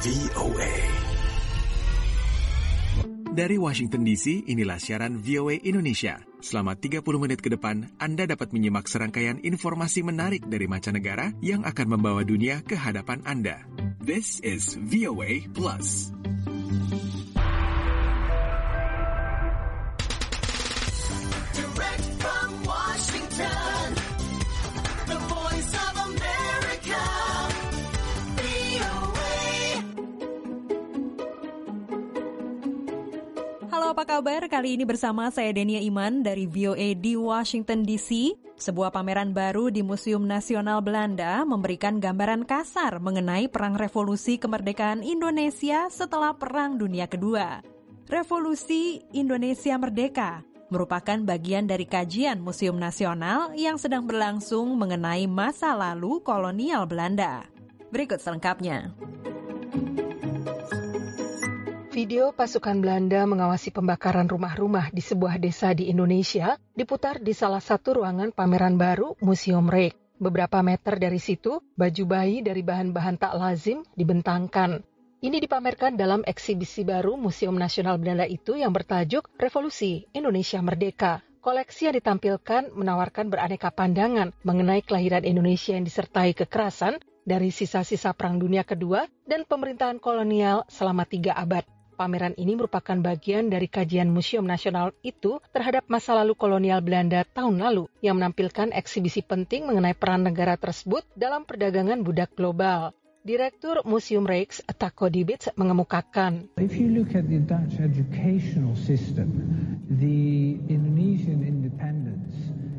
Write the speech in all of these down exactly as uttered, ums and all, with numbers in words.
O A. Dari Washington D C, inilah siaran V O A Indonesia. Selama tiga puluh menit ke depan, Anda dapat menyimak serangkaian informasi menarik dari mancanegara yang akan membawa dunia ke hadapan Anda. This is V O A Plus. Direct from Washington, the voice of America, V O A. Halo, apa kabar? Kali ini bersama saya Denia Iman dari V O A di Washington D C. Sebuah pameran baru di Museum Nasional Belanda memberikan gambaran kasar mengenai perang revolusi kemerdekaan Indonesia setelah Perang Dunia Kedua. Revolusi Indonesia Merdeka merupakan bagian dari kajian Museum Nasional yang sedang berlangsung mengenai masa lalu kolonial Belanda. Berikut selengkapnya. Video pasukan Belanda mengawasi pembakaran rumah-rumah di sebuah desa di Indonesia diputar di salah satu ruangan pameran baru Museum Rijks. Beberapa meter dari situ, baju bayi dari bahan-bahan tak lazim dibentangkan. Ini dipamerkan dalam eksibisi baru Museum Nasional Belanda itu yang bertajuk Revolusi Indonesia Merdeka. Koleksi yang ditampilkan menawarkan beraneka pandangan mengenai kelahiran Indonesia yang disertai kekerasan dari sisa-sisa Perang Dunia Kedua dan pemerintahan kolonial selama tiga abad. Pameran ini merupakan bagian dari kajian Museum Nasional itu terhadap masa lalu kolonial Belanda tahun lalu yang menampilkan eksibisi penting mengenai peran negara tersebut dalam perdagangan budak global. Direktur Museum Rijks, Taco Dibitz, mengemukakan, If you look at the Dutch educational system, the Indonesian independence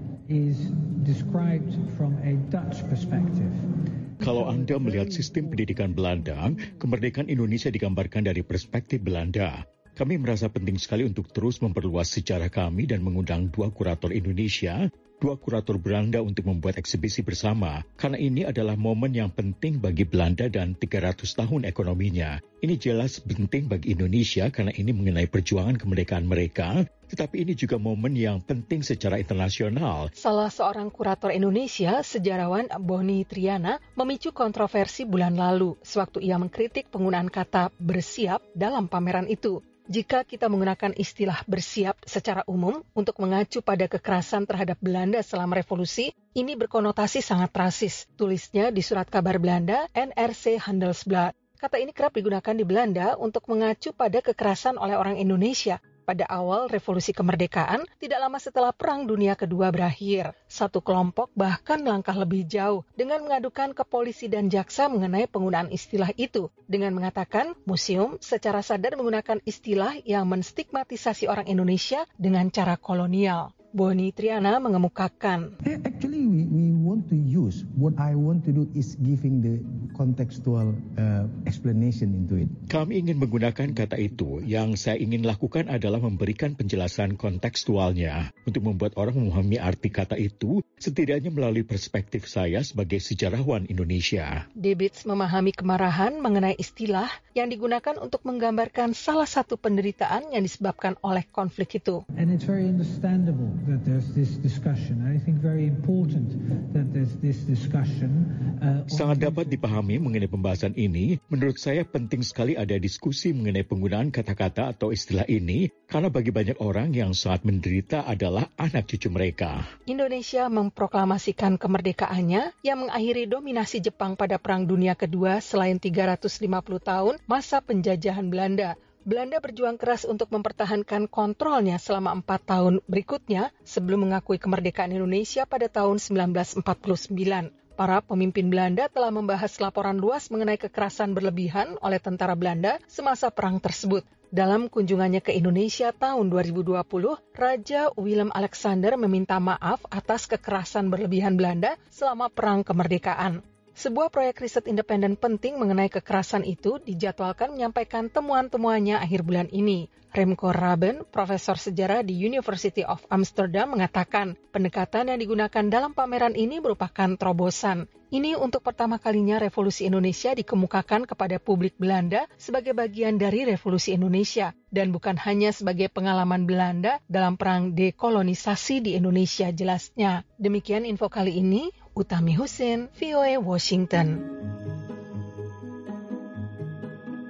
is described from a Dutch perspective. Kalau Anda melihat sistem pendidikan Belanda, kemerdekaan Indonesia digambarkan dari perspektif Belanda. Kami merasa penting sekali untuk terus memperluas sejarah kami dan mengundang dua kurator Indonesia, dua kurator Belanda untuk membuat eksibisi bersama. Karena ini adalah momen yang penting bagi Belanda dan tiga ratus tahun ekonominya. Ini jelas penting bagi Indonesia karena ini mengenai perjuangan kemerdekaan mereka, tetapi ini juga momen yang penting secara internasional. Salah seorang kurator Indonesia, sejarawan Boni Triana, memicu kontroversi bulan lalu sewaktu ia mengkritik penggunaan kata bersiap dalam pameran itu. Jika kita menggunakan istilah bersiap secara umum untuk mengacu pada kekerasan terhadap Belanda selama revolusi, ini berkonotasi sangat rasis. Tulisnya di surat kabar Belanda N R C Handelsblad. Kata ini kerap digunakan di Belanda untuk mengacu pada kekerasan oleh orang Indonesia pada awal revolusi kemerdekaan, tidak lama setelah Perang Dunia Kedua berakhir. Satu kelompok bahkan melangkah lebih jauh dengan mengadukan ke polisi dan jaksa mengenai penggunaan istilah itu, dengan mengatakan museum secara sadar menggunakan istilah yang menstigmatisasi orang Indonesia dengan cara kolonial. Boni Triana mengemukakan, Actually, we, we want to use, what I want to do is giving the contextual uh, explanation into it. Kami ingin menggunakan kata itu. Yang saya ingin lakukan adalah memberikan penjelasan kontekstualnya untuk membuat orang memahami arti kata itu, setidaknya melalui perspektif saya sebagai sejarawan Indonesia. Dibitz memahami kemarahan mengenai istilah yang digunakan untuk menggambarkan salah satu penderitaan yang disebabkan oleh konflik itu. And it's very understandable that there's this discussion. I think very important that there's this discussion. Uh, Sangat dapat dipahami mengenai pembahasan ini. Menurut saya penting sekali ada diskusi mengenai penggunaan kata-kata atau istilah ini, karena bagi banyak orang yang sangat menderita adalah anak cucu mereka. Indonesia memproklamasikan kemerdekaannya yang mengakhiri dominasi Jepang pada Perang Dunia Kedua selain tiga ratus lima puluh tahun masa penjajahan Belanda. Belanda berjuang keras untuk mempertahankan kontrolnya selama empat tahun berikutnya sebelum mengakui kemerdekaan Indonesia pada tahun sembilan belas empat puluh sembilan. Para pemimpin Belanda telah membahas laporan luas mengenai kekerasan berlebihan oleh tentara Belanda semasa perang tersebut. Dalam kunjungannya ke Indonesia tahun dua ribu dua puluh, Raja Willem Alexander meminta maaf atas kekerasan berlebihan Belanda selama perang kemerdekaan. Sebuah proyek riset independen penting mengenai kekerasan itu dijadwalkan menyampaikan temuan-temuannya akhir bulan ini. Remco Raben, profesor sejarah di University of Amsterdam, mengatakan pendekatan yang digunakan dalam pameran ini merupakan terobosan. Ini untuk pertama kalinya revolusi Indonesia dikemukakan kepada publik Belanda sebagai bagian dari revolusi Indonesia dan bukan hanya sebagai pengalaman Belanda dalam perang dekolonisasi di Indonesia, jelasnya. Demikian info kali ini, Utami Husin, V O A Washington.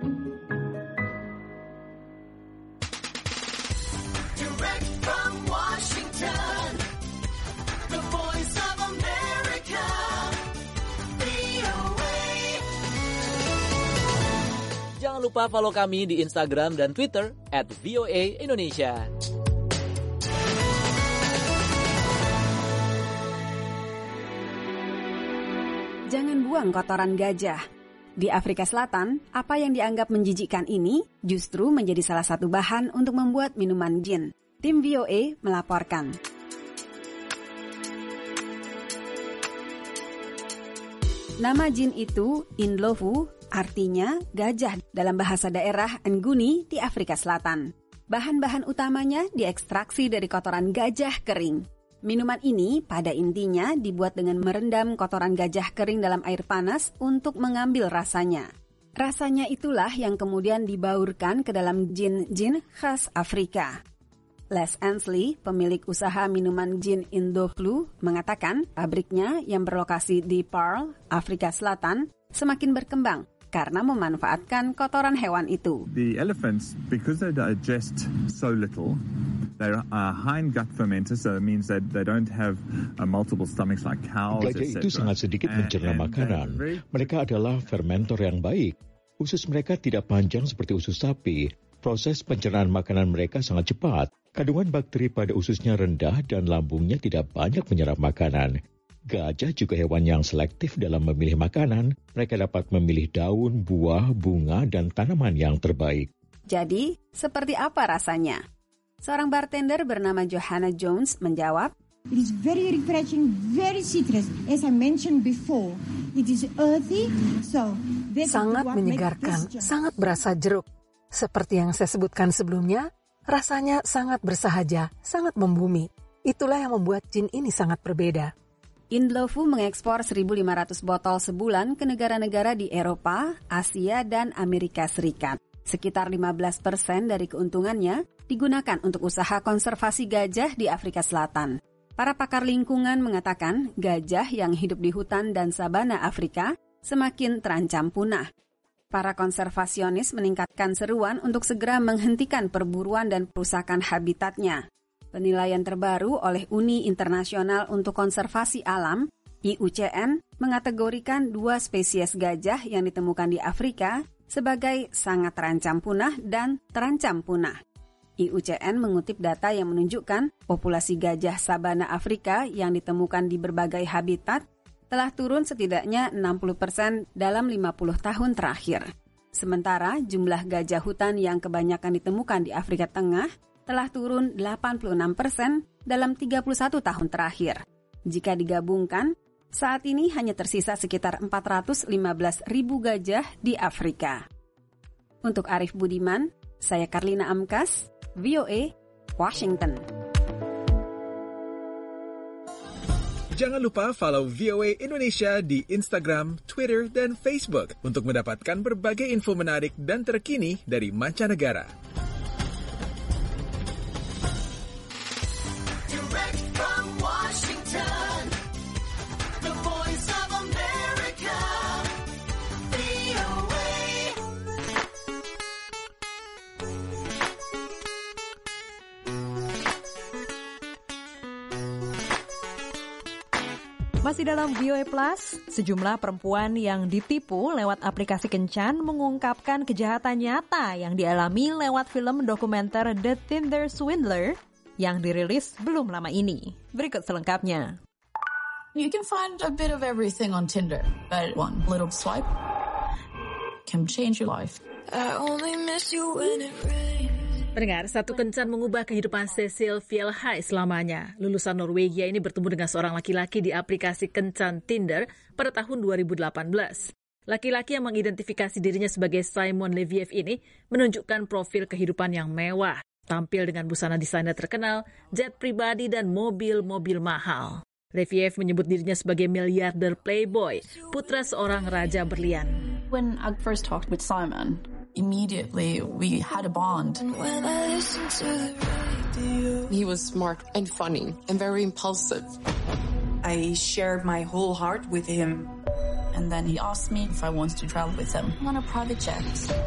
Jangan lupa follow kami di Instagram dan Twitter at V O A Indonesia. Jangan buang kotoran gajah. Di Afrika Selatan, apa yang dianggap menjijikkan ini justru menjadi salah satu bahan untuk membuat minuman gin. Tim V O A melaporkan. Nama gin itu Indlovu, artinya gajah dalam bahasa daerah Nguni di Afrika Selatan. Bahan-bahan utamanya diekstraksi dari kotoran gajah kering. Minuman ini pada intinya dibuat dengan merendam kotoran gajah kering dalam air panas untuk mengambil rasanya. Rasanya itulah yang kemudian dibaurkan ke dalam gin-gin khas Afrika. Les Ansley, pemilik usaha minuman gin Indlovu, mengatakan pabriknya yang berlokasi di Paarl, Afrika Selatan, semakin berkembang karena memanfaatkan kotoran hewan itu. The elephants, because they digest so little, they're uh, hind gut fermenters, so it means that they don't have uh, multiple stomachs like cows, Gajah et cetera. itu sangat sedikit mencerna makanan. Mereka adalah fermentor yang baik. Usus mereka tidak panjang seperti usus sapi. Proses pencernaan makanan mereka sangat cepat. Kandungan bakteri pada ususnya rendah dan lambungnya tidak banyak menyerap makanan. Gajah juga hewan yang selektif dalam memilih makanan. Mereka dapat memilih daun, buah, bunga, dan tanaman yang terbaik. Jadi, seperti apa rasanya? Seorang bartender bernama Johanna Jones menjawab, It is very refreshing, very citrus. As I mentioned before, it is earthy, so that's sangat what menyegarkan, makes this sangat berasa jeruk. Seperti yang saya sebutkan sebelumnya, rasanya sangat bersahaja, sangat membumi. Itulah yang membuat gin ini sangat berbeda. Indlovu mengekspor seribu lima ratus botol sebulan ke negara-negara di Eropa, Asia, dan Amerika Serikat. Sekitar lima belas persen dari keuntungannya digunakan untuk usaha konservasi gajah di Afrika Selatan. Para pakar lingkungan mengatakan gajah yang hidup di hutan dan sabana Afrika semakin terancam punah. Para konservasionis meningkatkan seruan untuk segera menghentikan perburuan dan perusakan habitatnya. Penilaian terbaru oleh Uni Internasional untuk Konservasi Alam, I U C N, mengategorikan dua spesies gajah yang ditemukan di Afrika sebagai sangat terancam punah dan terancam punah. I U C N mengutip data yang menunjukkan populasi gajah sabana Afrika yang ditemukan di berbagai habitat telah turun setidaknya enam puluh persen dalam lima puluh tahun terakhir. Sementara jumlah gajah hutan yang kebanyakan ditemukan di Afrika Tengah telah turun delapan puluh enam persen dalam tiga puluh satu tahun terakhir. Jika digabungkan, saat ini hanya tersisa sekitar empat ratus lima belas ribu gajah di Afrika. Untuk Arif Budiman, saya Karlina Amkas, V O A, Washington. Jangan lupa follow V O A Indonesia di Instagram, Twitter, dan Facebook untuk mendapatkan berbagai info menarik dan terkini dari mancanegara. Direct from Washington, the voice of America, V O A. Masih dalam V O A Plus, sejumlah perempuan yang ditipu lewat aplikasi kencan mengungkapkan kejahatan nyata yang dialami lewat film dokumenter The Tinder Swindler yang dirilis belum lama ini. Berikut selengkapnya. You can find a bit of everything on Tinder, but one little swipe can change your life. I only miss you when it rains. Pendengar, satu kencan mengubah kehidupan Cecil Fjellheim selamanya. Lulusan Norwegia ini bertemu dengan seorang laki-laki di aplikasi kencan Tinder pada tahun dua ribu delapan belas. Laki-laki yang mengidentifikasi dirinya sebagai Simon Leviev ini menunjukkan profil kehidupan yang mewah, tampil dengan busana desainer terkenal, jet pribadi, dan mobil-mobil mahal. Leviev menyebut dirinya sebagai miliarder playboy, putra seorang raja berlian. When I first talked with Simon, immediately we had a bond. When I listen to the radio. He was smart and funny and very impulsive. I shared my whole heart with him. And then he asked me if I wanted to travel with him on a private jet.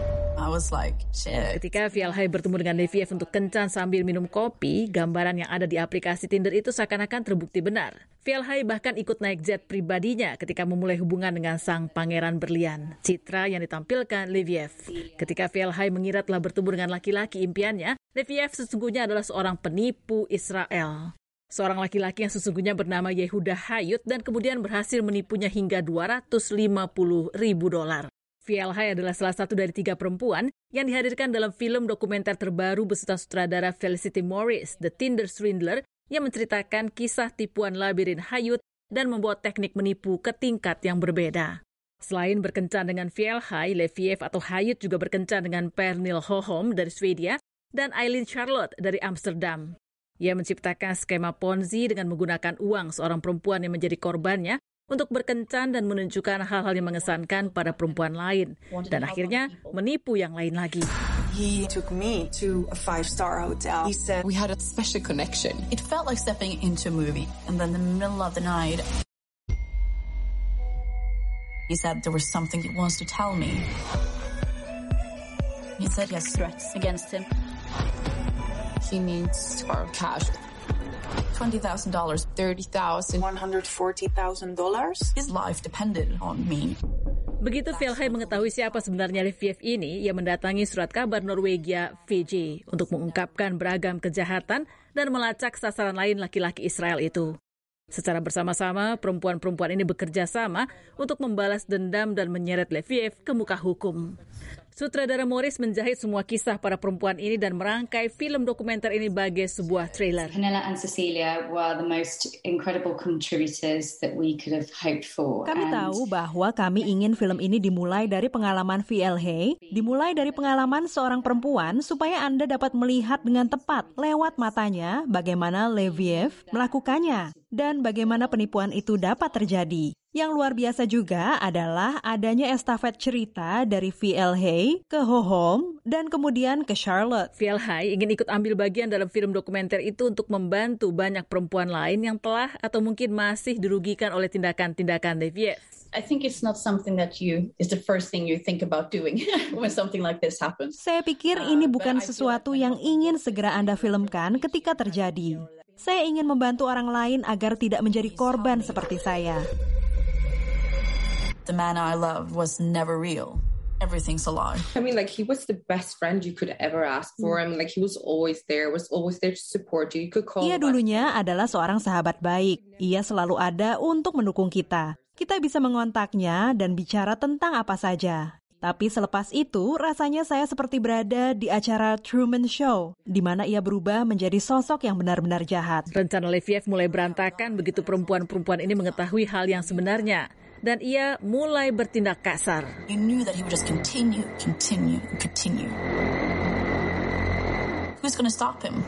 I was like, shit. Ketika Vielhay bertemu dengan Leviev untuk kencan sambil minum kopi, gambaran yang ada di aplikasi Tinder itu seakan-akan terbukti benar. Vielhay bahkan ikut naik jet pribadinya ketika memulai hubungan dengan sang pangeran berlian, citra yang ditampilkan Leviev. Ketika Vielhay mengira telah bertemu dengan laki-laki impiannya, Leviev sesungguhnya adalah seorang penipu Israel. Seorang laki-laki yang sesungguhnya bernama Yehuda Hayut dan kemudian berhasil menipunya hingga dua ratus lima puluh ribu dolar. Vielhay adalah salah satu dari tiga perempuan yang dihadirkan dalam film dokumenter terbaru beserta sutradara Felicity Morris, The Tinder Swindler, yang menceritakan kisah tipuan labirin Hayut dan membawa teknik menipu ke tingkat yang berbeda. Selain berkencan dengan Vielhay, Leviev atau Hayut juga berkencan dengan Pernille Holholm dari Swedia dan Eileen Charlotte dari Amsterdam. Ia menciptakan skema Ponzi dengan menggunakan uang seorang perempuan yang menjadi korbannya untuk berkencan dan menunjukkan hal-hal yang mengesankan pada perempuan lain, dan akhirnya menipu yang lain lagi. He took me to a five-star hotel. He said We had a special connection. It felt like stepping into a movie. And then in the middle of the night, he said there was something he wants to tell me. He said he has threats against him. He needs our cash. twenty thousand dollars. thirty thousand. one hundred forty thousand dollars. His life depended on me. Begitu Vielhay mengetahui siapa sebenarnya Leviev ini, ia mendatangi surat kabar Norwegia V J untuk mengungkapkan beragam kejahatan dan melacak sasaran lain laki-laki Israel itu. Secara bersama-sama, perempuan-perempuan ini bekerja sama untuk membalas dendam dan menyeret Leviev ke muka hukum. Sutradara Morris menjahit semua kisah para perempuan ini dan merangkai film dokumenter ini sebagai sebuah trailer. Pernilla and Cecilia were the most incredible contributors that we could have hoped for. Kami And tahu bahwa kami ingin film ini dimulai dari pengalaman Vielhay, dimulai dari pengalaman seorang perempuan supaya Anda dapat melihat dengan tepat lewat matanya bagaimana Leviev melakukannya dan bagaimana penipuan itu dapat terjadi. Yang luar biasa juga adalah adanya estafet cerita dari Vielhay ke Holholm dan kemudian ke Charlotte. Vielhay ingin ikut ambil bagian dalam film dokumenter itu untuk membantu banyak perempuan lain yang telah atau mungkin masih dirugikan oleh tindakan-tindakan Leviev. I think it's not something that you is the first thing you think about doing when something like this happens. Saya pikir ini bukan sesuatu yang ingin segera Anda filmkan ketika terjadi. Saya ingin membantu orang lain agar tidak menjadi korban seperti saya. The man I love was never real. Everything's a lie. I mean, like, he was the best friend you could ever ask for. I mean, like, he was always there, was always there to support you. You could call. Ia dulunya adalah seorang sahabat baik. Ia selalu ada untuk mendukung kita. Kita bisa mengontaknya dan bicara tentang apa saja. Tapi selepas itu, rasanya saya seperti berada di acara Truman Show, di mana ia berubah menjadi sosok yang benar-benar jahat. Rencana Leviev mulai berantakan begitu perempuan-perempuan ini mengetahui hal yang sebenarnya. Dan ia mulai bertindak kasar. You knew that he would just continue, continue, continue. Who's going to stop him?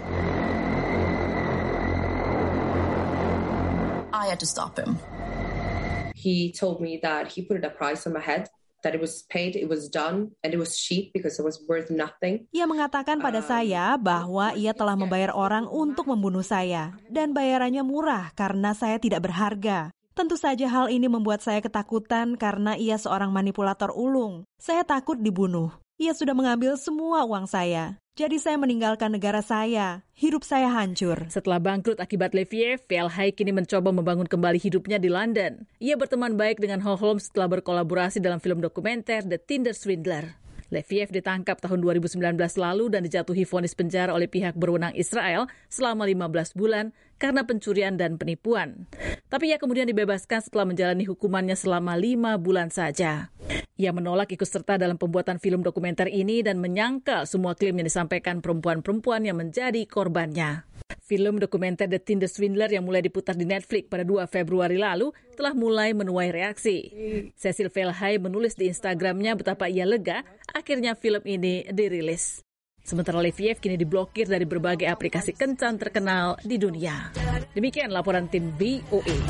I had to stop him. He told me that he put a price on my head, that it was paid, it was done, and it was cheap because it was worth nothing. Ia mengatakan pada uh, saya bahwa ia telah membayar orang untuk membunuh saya, dan bayarannya murah karena saya tidak berharga. Tentu saja hal ini membuat saya ketakutan karena ia seorang manipulator ulung. Saya takut dibunuh. Ia sudah mengambil semua uang saya. Jadi saya meninggalkan negara saya. Hidup saya hancur. Setelah bangkrut akibat Leviev, Vielhay kini mencoba membangun kembali hidupnya di London. Ia berteman baik dengan Holholm setelah berkolaborasi dalam film dokumenter The Tinder Swindler. Leviev ditangkap tahun dua ribu sembilan belas lalu dan dijatuhi vonis penjara oleh pihak berwenang Israel selama lima belas bulan karena pencurian dan penipuan. Tapi ia kemudian dibebaskan setelah menjalani hukumannya selama lima bulan saja. Ia menolak ikut serta dalam pembuatan film dokumenter ini dan menyangkal semua klaim yang disampaikan perempuan-perempuan yang menjadi korbannya. Film dokumenter The Tinder Swindler yang mulai diputar di Netflix pada dua Februari lalu telah mulai menuai reaksi. Cecil Vielhay menulis di Instagramnya betapa ia lega akhirnya film ini dirilis. Sementara Leviev kini diblokir dari berbagai aplikasi kencan terkenal di dunia. Demikian laporan tim V O A.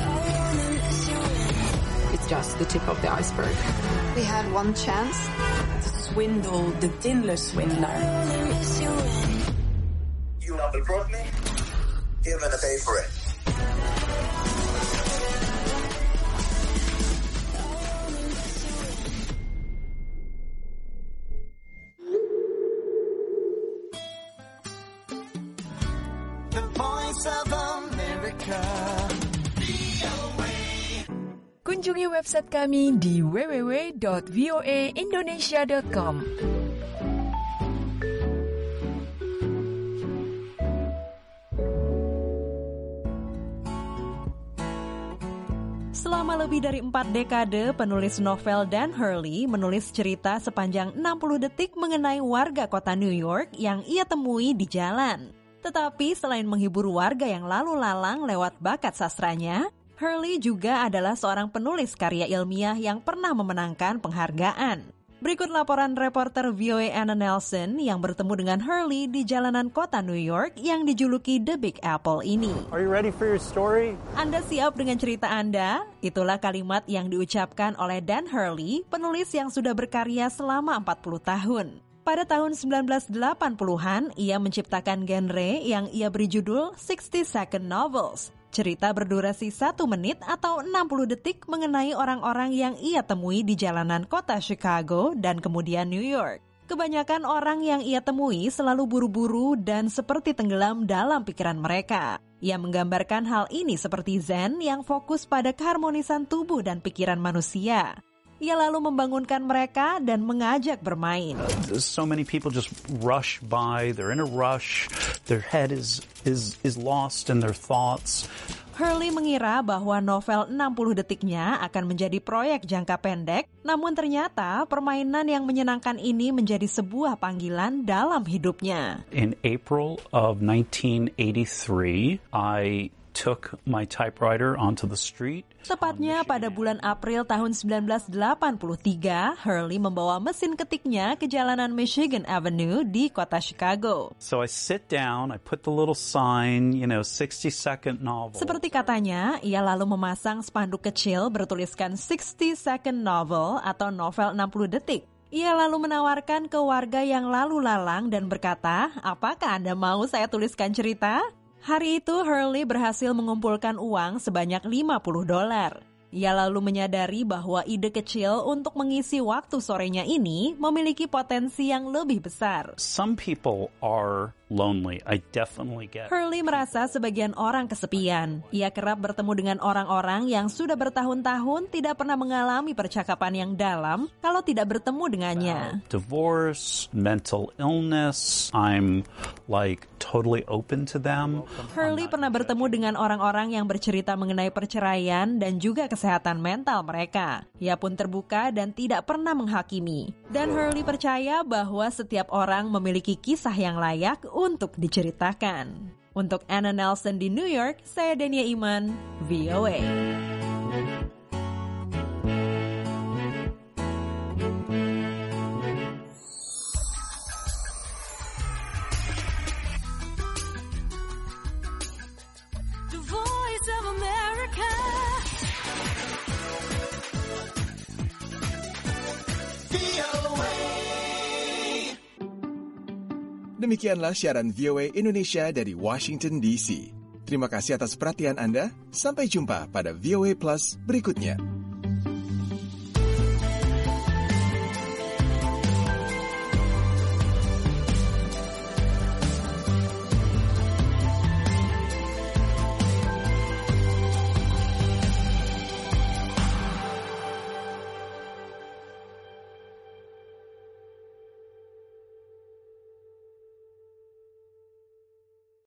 It's just the tip of the iceberg. We had one chance to swindle the Tinder swindler. You want to report me? You're gonna pay for it. voice of America. Kunjungi website kami di w w w dot v o a indonesia dot com. Selama lebih dari empat dekade, penulis novel Dan Hurley menulis cerita sepanjang enam puluh detik mengenai warga kota New York yang ia temui di jalan. Tetapi selain menghibur warga yang lalu lalang lewat bakat sastranya, Hurley juga adalah seorang penulis karya ilmiah yang pernah memenangkan penghargaan. Berikut laporan reporter V O A Anna Nelson yang bertemu dengan Hurley di jalanan kota New York yang dijuluki The Big Apple ini. Are you ready for your story? Anda siap dengan cerita Anda? Itulah kalimat yang diucapkan oleh Dan Hurley, penulis yang sudah berkarya selama empat puluh tahun. Pada tahun sembilan belas delapan puluhan, ia menciptakan genre yang ia beri judul sixty second novels. Cerita berdurasi satu menit atau enam puluh detik mengenai orang-orang yang ia temui di jalanan kota Chicago dan kemudian New York. Kebanyakan orang yang ia temui selalu buru-buru dan seperti tenggelam dalam pikiran mereka. Ia menggambarkan hal ini seperti Zen yang fokus pada keharmonisan tubuh dan pikiran manusia. Ia lalu membangunkan mereka dan mengajak bermain. So many people just rush by, they're in a rush, their head is is is lost in their thoughts. Hurley mengira bahwa novel enam puluh detiknya akan menjadi proyek jangka pendek, namun ternyata permainan yang menyenangkan ini menjadi sebuah panggilan dalam hidupnya. In April of nineteen eighty-three, I took my typewriter onto the street. Tepatnya pada bulan April tahun sembilan belas delapan puluh tiga, Hurley membawa mesin ketiknya ke jalanan Michigan Avenue di kota Chicago. So I sit down, I put the little sign, you know, sixty second novel. Seperti katanya, ia lalu memasang spanduk kecil bertuliskan sixty second novel atau novel enam puluh detik. Ia lalu menawarkan ke warga yang lalu lalang dan berkata, "Apakah Anda mau saya tuliskan cerita?" Hari itu Hurley berhasil mengumpulkan uang sebanyak lima puluh dolar. Ia lalu menyadari bahwa ide kecil untuk mengisi waktu sorenya ini memiliki potensi yang lebih besar. Some people are lonely. I definitely get it. Hurley merasa sebagian orang kesepian. Ia kerap bertemu dengan orang-orang yang sudah bertahun-tahun tidak pernah mengalami percakapan yang dalam kalau tidak bertemu dengannya. Divorce, mental illness, I'm like totally open to them. Hurley pernah bertemu dengan orang-orang yang bercerita mengenai perceraian dan juga kesehatan mental mereka. Ia pun terbuka dan tidak pernah menghakimi. Dan Hurley percaya bahwa setiap orang memiliki kisah yang layak untuk diceritakan. Untuk Anna Nelson di New York, saya Dania Iman, V O A. The Voice of America. V O A. Demikianlah siaran V O A Indonesia dari Washington D C. Terima kasih atas perhatian Anda. Sampai jumpa pada V O A Plus berikutnya.